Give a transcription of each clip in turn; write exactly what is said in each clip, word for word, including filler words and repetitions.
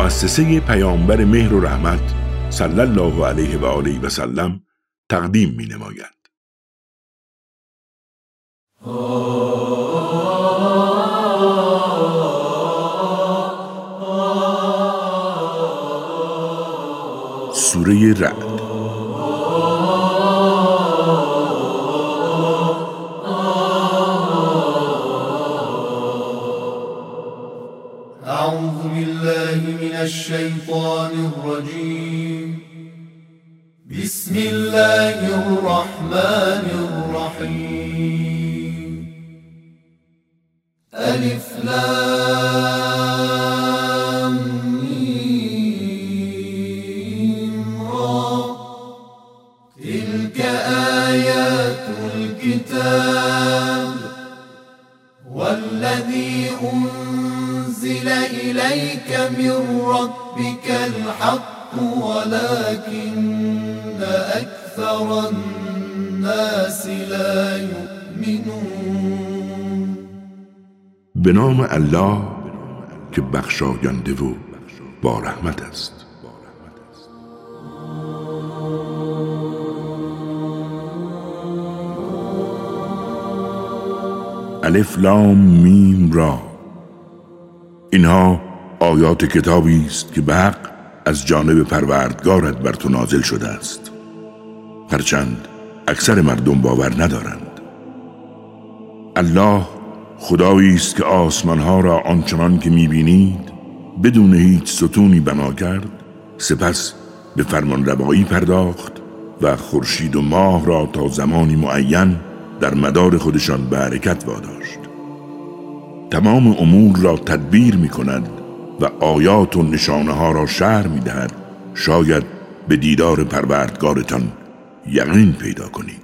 مؤسسه پیامبر مهر و رحمت صلی الله علیه و آله و سلم تقدیم می نماید. سوره رعد. اعوذ بالله من الشیطان الرجیم. بسم الله الرحمن الرحیم. الف لام میم را. تلك آیات الكتاب والذی أنزل إليك من ربك الحق ولكن أكثر الناس لا يؤمنون. به نام الله که بخشاینده و با رحمت است. الف لام میم را. اینها آیات کتابی است که به حق از جانب پروردگارت بر تو نازل شده است، هرچند اکثر مردم باور ندارند. الله خدایی است که آسمانها را آنچنان که می‌بینید بدون هیچ ستونی بنا کرد، سپس به فرمان روایی پرداخت و خورشید و ماه را تا زمانی معین در مدار خودشان به حرکت واداشت. تمام امور را تدبیر می کند و آیات و نشانه ها را شرح می دهد، شاید به دیدار پروردگارتان یقین پیدا کنید.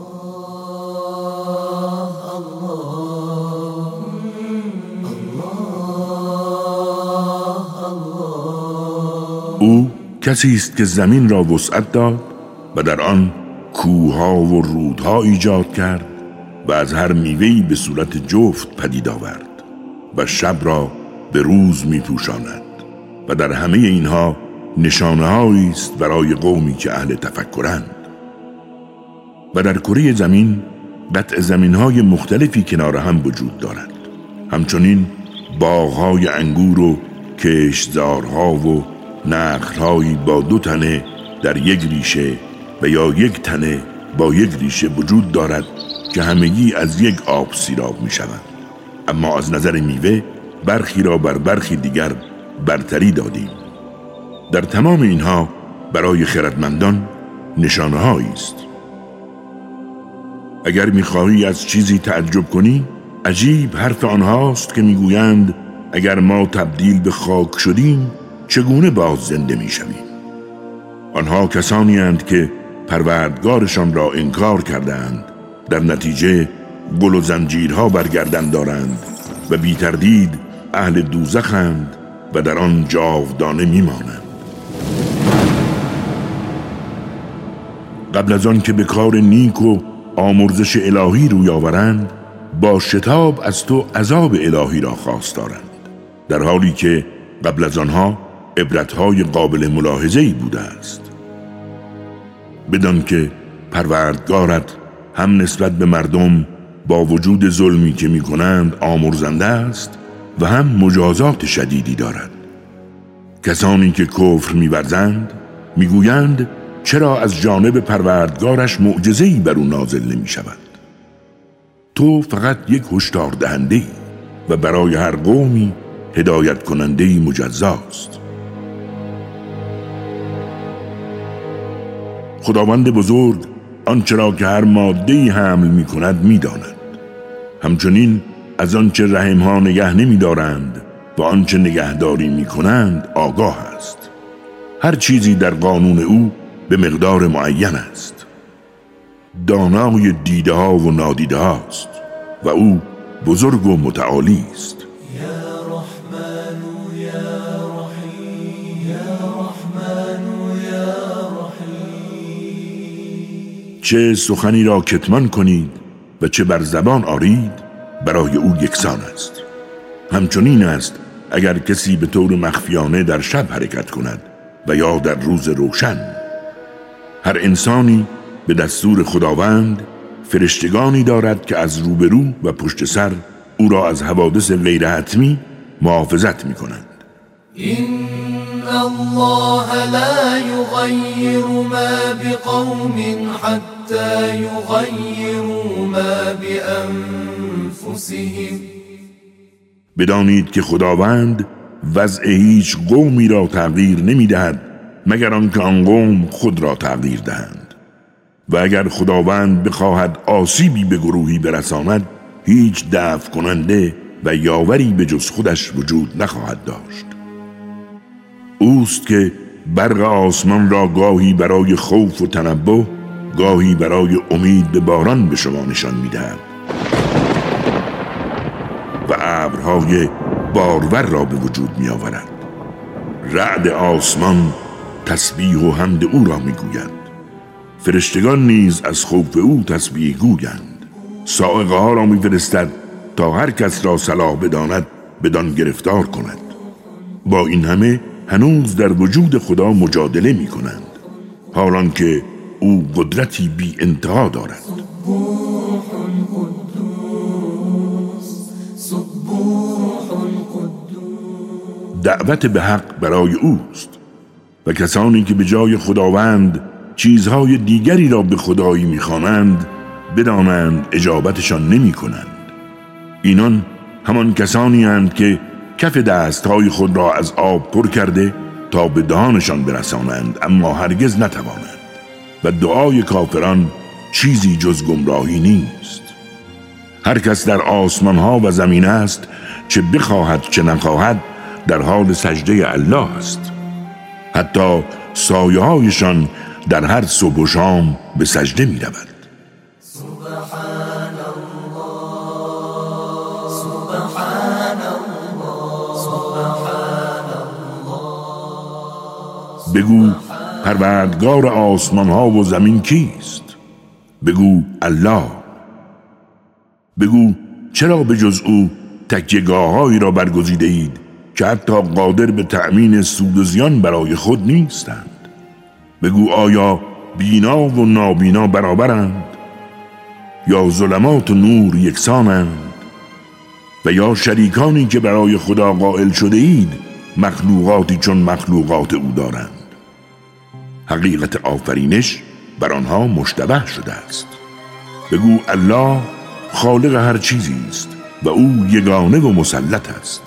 او کسی است که زمین را وسعت داد و در آن کوه‌ها و رودها ایجاد کرد و از هر میوه‌ای به صورت جفت پدید آورد و شب را به روز می پوشاند و در همه اینها نشانه‌هایی است برای قومی که اهل تفکرند. و در کره زمین قطع زمین‌های مختلفی کنار هم وجود دارد، همچنین باغ‌های انگور و کشتزارها و نخل‌هایی با دو تنه در یک ریشه و یا یک تنه با یک ریشه وجود دارد که همگی از یک آب سیراب می شوند. اما از نظر میوه برخی را بر برخی دیگر برتری دادیم. در تمام اینها برای خردمندان نشانه‌هایی است. اگر می‌خواهی از چیزی تعجب کنی، عجیب حرف آنهاست که میگویند اگر ما تبدیل به خاک شدیم چگونه باز زنده میشویم. آنها کسانی اند که پروردگارشان را انکار کردند، در نتیجه گل و زنجیرها برگردن دارند و بی تردید اهل دوزخند و در آن جاودانه میمانند. قبل از آن که به کار نیک و آمرزش الهی روی آورند، با شتاب از تو عذاب الهی را خواستارند، در حالی که قبل از آنها عبرتهای قابل ملاحظه‌ای بوده است. بدان که پروردگارت هم نسبت به مردم با وجود ظلمی که می کنند آمرزنده است و هم مجازات شدیدی دارد. کسانی که کفر می ورزند می گویند چرا از جانب پروردگارش معجزه‌ای بر او نازل نمی شود. تو فقط یک هشدار دهنده‌ای و برای هر قومی هدایت کننده‌ای مجزاست. خداوند بزرگ آنچه را که هر ماده‌ای حمل می کند می داند. همچنین از آنچه رحم‌ها نگه نمی دارند و آنچه نگهداری می کنند آگاه است. هر چیزی در قانون او به مقدار معین است. دانای دیده ها و نادیده هاست و او بزرگ و متعالی است. یا رحمن یا رحیم یا رحمن یا رحیم. چه سخنی را کتمان کنید و چه بر زبان آرید برای او یکسان است. همچنین است اگر کسی به طور مخفیانه در شب حرکت کند و یا در روز روشن. هر انسانی به دستور خداوند فرشتگانی دارد که از روبرو و پشت سر او را از حوادث غیر حتمی محافظت می کنند. این الله لا یغیر ما بقوم حتی یغیروا ما بانفسهم. بدانید که خداوند وضع هیچ قومی را تغییر نمی دهد مگر آنکه آن قوم خود را تغییر دهند. و اگر خداوند بخواهد آسیبی به گروهی برساند هیچ دفع کننده و یاوری به جز خودش وجود نخواهد داشت. اوست که برق آسمان را گاهی برای خوف و تنبه، گاهی برای امید به باران به شما نشان می‌دهد و ابرهای بارور را به وجود می‌آورد. رعد آسمان تسبیح و حمد او را می‌گوید. فرشتگان نیز از خوف او تسبیح گویند. صاعقه ها را می‌فرستد تا هر کس را صلاح بداند بدان گرفتار کند. با این همه هنوز در وجود خدا مجادله می کنند، حالان که او قدرتی بی انتها دارد. دعوت به حق برای اوست و کسانی که به جای خداوند چیزهای دیگری را به خدایی می خوانند بدانند اجابتشان نمی کنند. اینان همان کسانی اند که کف دستهای خود را از آب پر کرده تا به دهانشان برسانند اما هرگز نتوانند و دعای کافران چیزی جز گمراهی نیست. هر کس در آسمانها و زمین است چه بخواهد چه نخواهد در حال سجده الله است. حتی سایه هایشان در هر صبح و شام به سجده می رود. سبحان الله سبحان الله سبحان الله. بگو پروردگار آسمان ها و زمین کیست؟ بگو الله. بگو چرا به جز او تکیه‌گاه‌هایی را برگزیده اید که حتی قادر به تأمین سود و زیان برای خود نیستند؟ بگو آیا بینا و نابینا برابرند؟ یا ظلمات و نور یکسانند؟ و یا شریکانی که برای خدا قائل شده اید مخلوقاتی چون مخلوقات او دارند؟ حقیقت آفرینش بر آنها مشتبه شده است. بگو الله خالق هر چیزی است و او یگانه و مسلط است.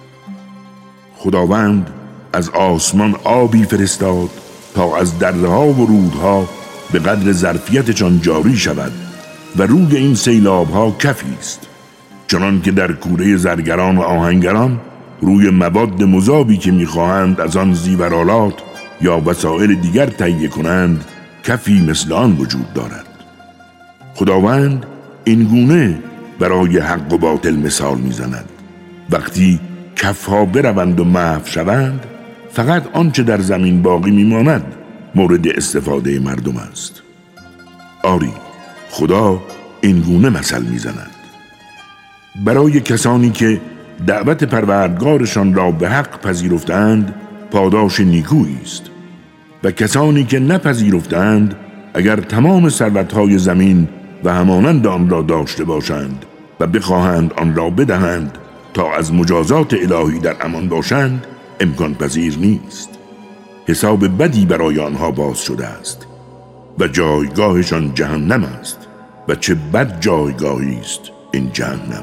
خداوند از آسمان آبی فرستاد تا از دره‌ها و رودها به قدر ظرفیتشان جاری شود و روی این سیلاب‌ها کفی است، چنان که در کوره زرگران و آهنگران روی مواد مذابی که می‌خواهند از آن زیورآلات یا وسایل دیگر تهیه کنند کفی مثل آن وجود دارد. خداوند این گونه برای حق و باطل مثال می‌زند. وقتی کفها بروند و محو شوند فقط آنچه در زمین باقی میماند مورد استفاده مردم است. آری خدا این گونه مثل میزند. برای کسانی که دعوت پروردگارشان را به حق پذیرفتند پاداش نیکویی است و کسانی که نپذیرفتند اگر تمام ثروت‌های زمین و همانند آن را داشته باشند و بخواهند آن را بدهند تا از مجازات الهی در امان باشند امکان پذیر نیست. حساب بدی برای آنها باز شده است و جایگاهشان جهنم است و چه بد جایگاهی است این جهنم.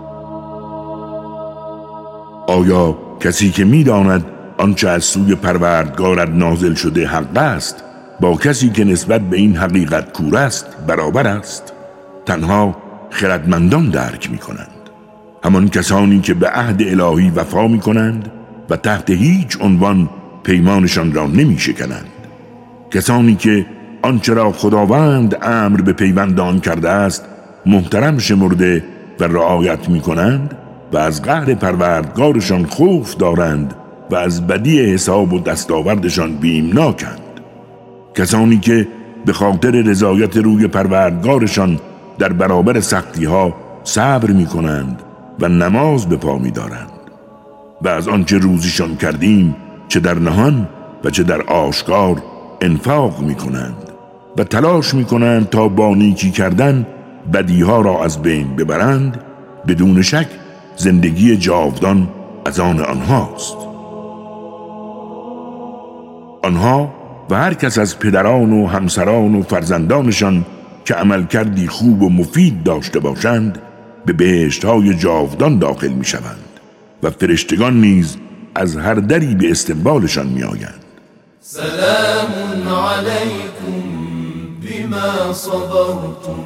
آیا کسی که می‌داند آنچه از سوی پروردگارت نازل شده حق است با کسی که نسبت به این حقیقت کور است برابر است؟ تنها خردمندان درک می‌کنند. همان کسانی که به عهد الهی وفا می‌کنند و تحت هیچ عنوان پیمانشان را نمی‌شکنند. کسانی که آنچه را خداوند امر به پیوند آن کرده است محترم شمرده و رعایت می‌کنند و از قهر پروردگارشان خوف دارند و از بدی حساب و دستاوردشان بیمناکند. کسانی که به خاطر رضایت روی پروردگارشان در برابر سختی‌ها صبر می‌کنند و نماز به پا می‌دارند. و از آنچه روزیشان کردیم چه در نهان و چه در آشکار انفاق می کنند و تلاش می کنند تا با نیکی کردن بدیها را از بین ببرند، بدون شک زندگی جاودان از آن آنهاست. آنها و هر کس از پدران و همسران و فرزندانشان که عمل کردی خوب و مفید داشته باشند به بهشت‌های جاودان داخل می شوند و فرشتگان نیز از هر دری به استقبالشان می آیند. سلام علیکم بما صبرتم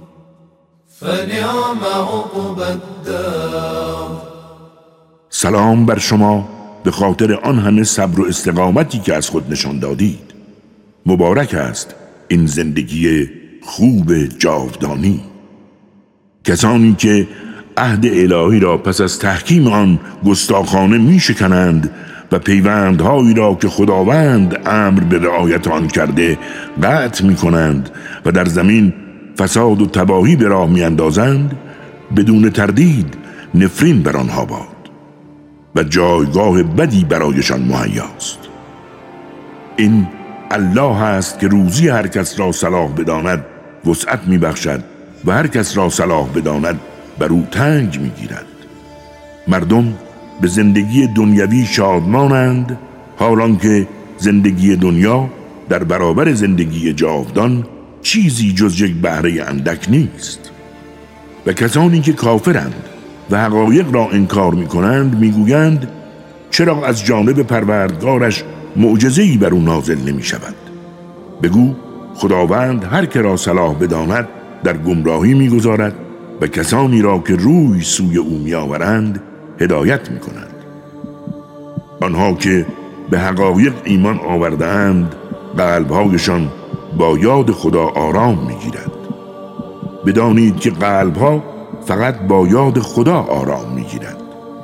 فنعم عقبى الدار. سلام بر شما به خاطر آن همه صبر و استقامتی که از خود نشان دادید. مبارک است این زندگی خوب جاودانی. کسانی که عهد الهی را پس از تحکیم آن گستاخانه می شکنند و پیوندهایی را که خداوند امر به رعایت آن کرده قطع می کنند و در زمین فساد و تباهی به راه می اندازند، بدون تردید نفرین بر آنها باد و جایگاه بدی برایشان مهیاست. این الله است که روزی هر کس را صلاح بداند وسعت می بخشد و هر کس را صلاح بداند بر او تنگ می گیرد. مردم به زندگی دنیوی شادمانند، حالان که زندگی دنیا در برابر زندگی جاودان چیزی جز یک بهره اندک نیست. و کسانی که کافرند و حقایق را انکار می کنند می گویند چرا از جانب پروردگارش معجزه‌ای بر او نازل نمی شود؟ بگو خداوند هر که را صلاح بداند در گمراهی می گذارد و کسانی را که روی سوی او می آورند هدایت می کند. آنها که به حقایق ایمان آورده‌اند قلب‌هایشان با یاد خدا آرام می گیرد. بدانید که قلب‌ها فقط با یاد خدا آرام می گیرد.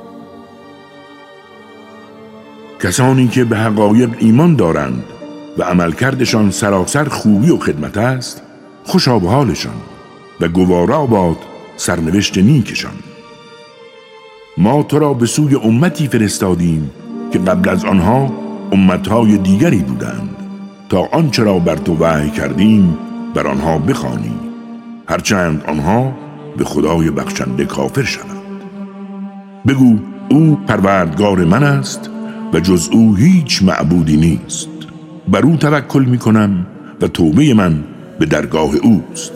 کسانی که به حقایق ایمان دارند و عملکردشان سراسر خوبی و خدمت است، خوشا به حالشان و گوارا باد سرنوشت نیکشان. ما تو را به سوی امتی فرستادیم که قبل از آنها امتهای دیگری بودند تا آنچه را بر تو وحی کردیم بر آنها بخوانی، هرچند آنها به خدای بخشنده کافر شوند. بگو او پروردگار من است و جز او هیچ معبودی نیست. بر او توکل می کنم و توبه من به درگاه اوست.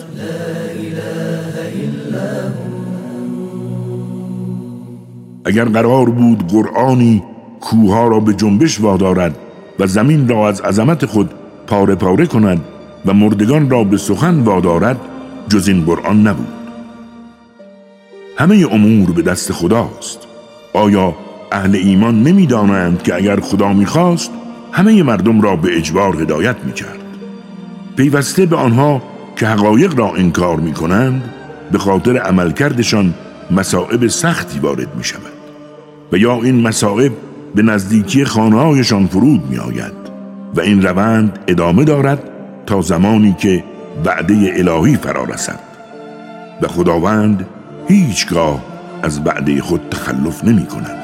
اگر قرار بود قرآنی کوهها را به جنبش وادارد و زمین را از عظمت خود پاره پاره کند و مردگان را به سخن وادارد، جز این قرآن نبود. همه امور به دست خداست. آیا اهل ایمان نمی دانند که اگر خدا می خواست همه مردم را به اجبار هدایت می کرد؟ پیوسته به آنها که حقایق را انکار می کنند به خاطر عملکردشان مصائب سختی وارد می شود و یا این مصائب به نزدیکی خانه‌هایشان فرود می آید و این روند ادامه دارد تا زمانی که وعده الهی فرا رسد و خداوند هیچگاه از وعده خود تخلف نمی کند.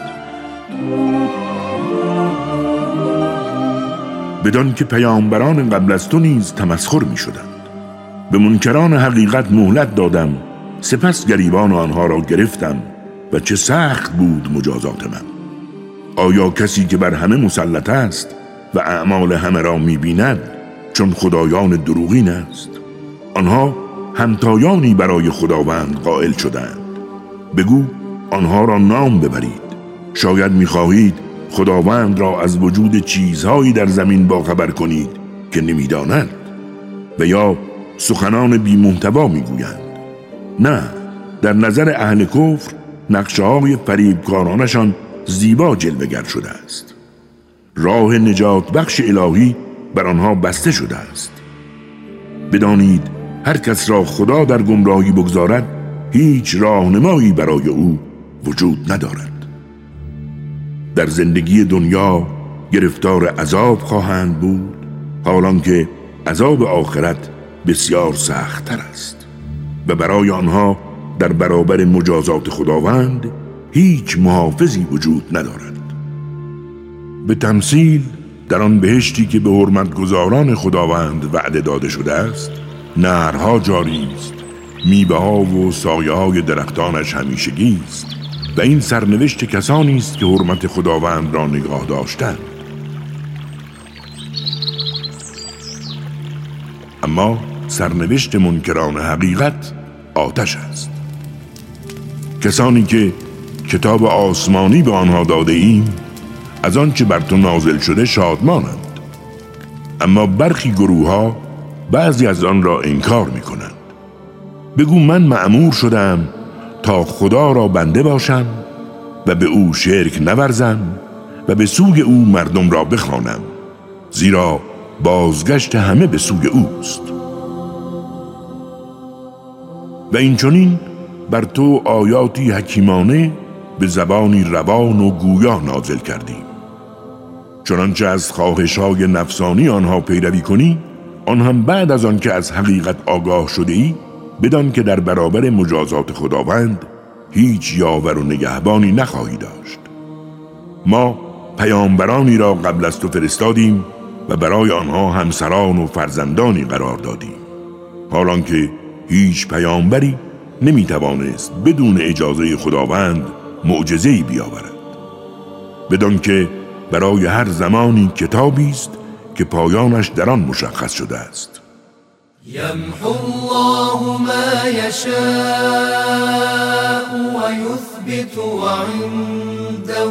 بدان که پیامبران قبل از تو نیز تمسخر می شدند. به منکران حقیقت مهلت دادم، سپس گریبان آنها را گرفتم و چه سخت بود مجازات من. آیا کسی که بر همه مسلط است و اعمال همه را می بیند چون خدایان دروغین است؟ آنها همتایانی برای خداوند قائل شدند. بگو آنها را نام ببرید. شاید می خواهید خداوند را از وجود چیزهایی در زمین باخبر کنید که نمی داند و یا سخنان بی محتوا می گویند. نه، در نظر اهل کفر نقشه های فریبکارانشان زیبا جلوه‌گر شده است. راه نجات بخش الهی بر آنها بسته شده است. بدانید هر کس را خدا در گمراهی بگذارد هیچ راهنمایی برای او وجود ندارد. در زندگی دنیا گرفتار عذاب خواهند بود، حالان که عذاب آخرت بسیار سخت‌تر است و برای آنها در برابر مجازات خداوند هیچ محافظی وجود ندارد. به تمثیل در آن بهشتی که به حرمتگزاران خداوند وعده داده شده است نهرها جاری است، میوه ها و سایه های درختانش همیشگی است و این سرنوشت کسانی است که حرمت خداوند را نگاه داشتند. اما سرنوشت منکران حقیقت آتش است. کسانی که کتاب آسمانی به آنها داده ایم از آنچه بر تو نازل شده شادمانند، اما برخی گروه ها بعضی از آن را انکار می کنند. بگو من مأمور شدم تا خدا را بنده باشم و به او شرک نورزم و به سوی او مردم را بخوانم، زیرا بازگشت همه به سوی اوست. و این چنین بر تو آیاتی حکیمانه به زبانی روان و گویا نازل کردیم، چنانچه از خواهش‌های نفسانی آنها پیروی کنی، آن هم بعد از آن که از حقیقت آگاه شده ای، بدان که در برابر مجازات خداوند هیچ یاور و نگهبانی نخواهی داشت. ما پیامبرانی را قبل از تو فرستادیم و برای آنها همسران و فرزندانی قرار دادیم، حالان که هیچ پیامبری نمیتوانست بدون اجازه خداوند معجزه‌ای بیاورد، بدان که برای هر زمانی کتابی است که پایانش در آن مشخص شده است. یمحو الله ما یشاء و یثبت و عنده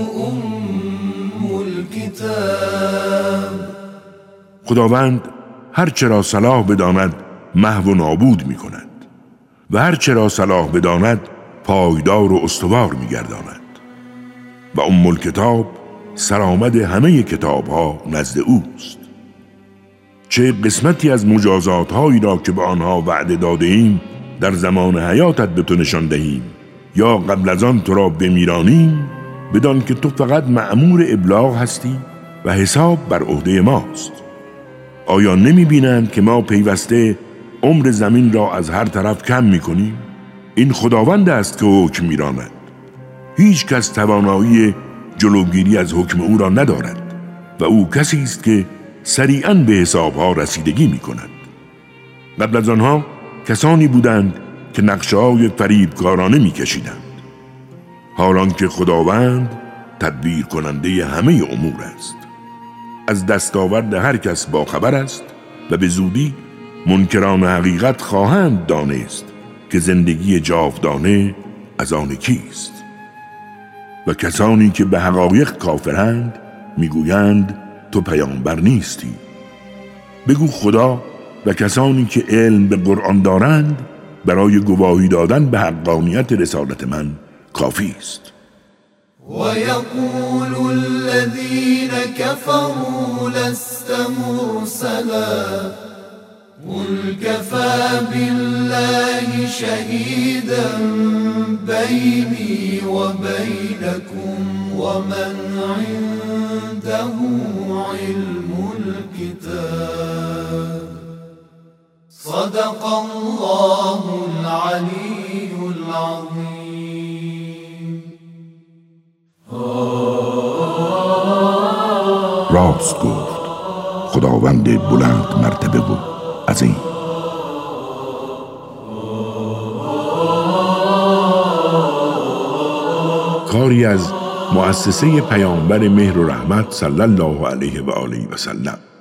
ام الکتاب. خداوند هر چرا صلاح بداند محو و نابود می کند و هر چرا صلاح بداند پایدار و استوار می گرداند و ام الکتاب سرآمد همه کتاب ها نزد اوست. چه قسمتی از مجازات هایی را که به آنها وعده داده ایم در زمان حیاتت به تو نشان دهیم یا قبل از آن تو را بمیرانیم، بدان که تو فقط مأمور ابلاغ هستی و حساب بر عهده ماست. آیا نمی بینند که ما پیوسته عمر زمین را از هر طرف کم می کنیم؟ این خداوند است که حکم می راند. هیچ کس توانایی جلوگیری از حکم او را ندارد و او کسی است که سریعاً به حسابها رسیدگی می کند. قبل از آنها کسانی بودند که نقشه‌های فریبکارانه می کشیدند، حالان که خداوند تدبیر کننده همه امور است. از دستاورد هر کس باخبر است و به زودی منکران حقیقت خواهند دانست که زندگی جاودانه از آن کیست. و کسانی که به حقایق کافرند میگویند تو پیامبر نیستی. بگو خدا و کسانی که علم به قرآن دارند برای گواهی دادن به حقانیت رسالت من کافی است. وَيَقُولُ الَّذِينَ كَفَرُوا لَسْتَ مُرْسَلًا قُلْ كَفَى بِاللَّهِ شَهِيدًا بَيْنِي وَبَيْنَكُمْ وَمَنْ عِندَهُ عِلْمُ الْكِتَابِ صَدَقَ اللَّهُ الْعَلِيُّ الْعَظِيمُ. راست گفت خداوند بلند مرتبه و عظیم. کاری از مؤسسه پیامبر مهر و رحمت صلی الله علیه و آله و سلم.